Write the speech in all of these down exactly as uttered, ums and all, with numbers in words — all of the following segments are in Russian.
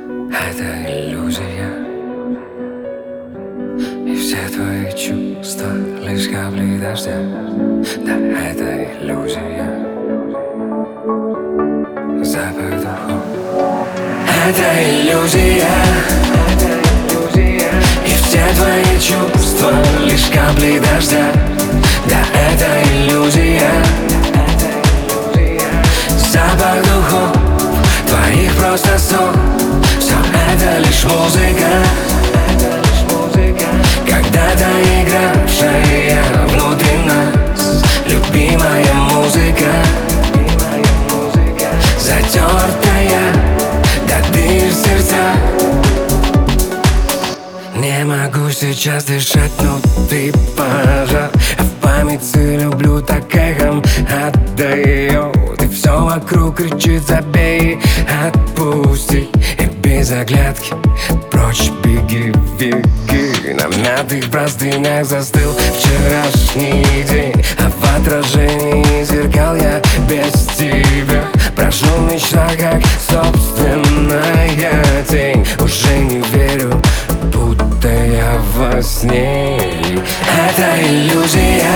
Это иллюзия, и все твои чувства лишь капли дождя. Да, это иллюзия, запах духов. Это иллюзия, и все твои чувства лишь капли дождя. Да, это иллюзия, запах духов твоих просто сон. Все это лишь музыка, когда-то игравшая внутри нас. Любимая музыка, затертая до дыр сердца. Не могу сейчас дышать, но ты пожар, а в памяти люблю так эхом отдает. И все вокруг кричит: забей, отпусти. И без оглядки прочь беги, беги. На мятых простынях застыл вчерашний день, а в отражении зеркал я без тебя. Прошу мечта, как собственная тень. Уже не верю, будто я во сне. Это иллюзия,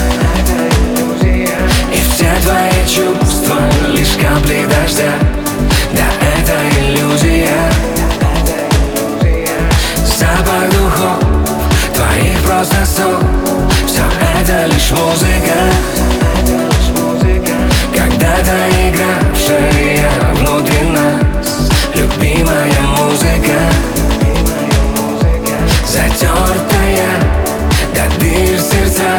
и все твои чувства лишь капли дождя. Да, это иллюзия, запах духов твоих просто сон. Все это лишь музыка, когда-то игравшая внутри нас. Любимая музыка, затертая до дыр сердца.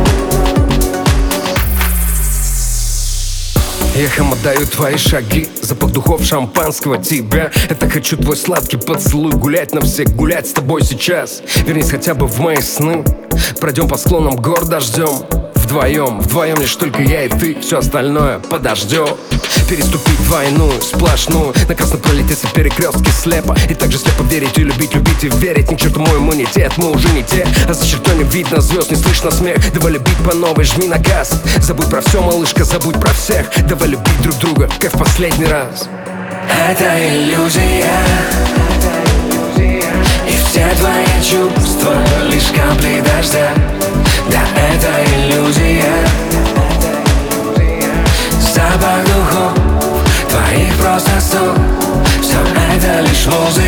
Эхом отдаю твои шаги, запах духов шампанского тебя. Это хочу твой сладкий поцелуй, гулять на всех, гулять с тобой сейчас. Вернись хотя бы в мои сны, пройдем по склонам гор дождем. Вдвоем, вдвоем лишь только я и ты, все остальное подождет. Переступить двойную, сплошную, на красном пролететься перекрестки слепо. И также слепо верить и любить, любить и верить. Ни к черту мой иммунитет, мы уже не те. А за чертой не видно звезд, не слышно смех. Давай любить по новой, жми на газ. Забудь про все, малышка, забудь про всех. Давай любить друг друга, как в последний раз. Это иллюзия, и все твои чувства лишь капли дождя. Да, это иллюзия, запах духов твоих просто сон. Все это лишь музыка,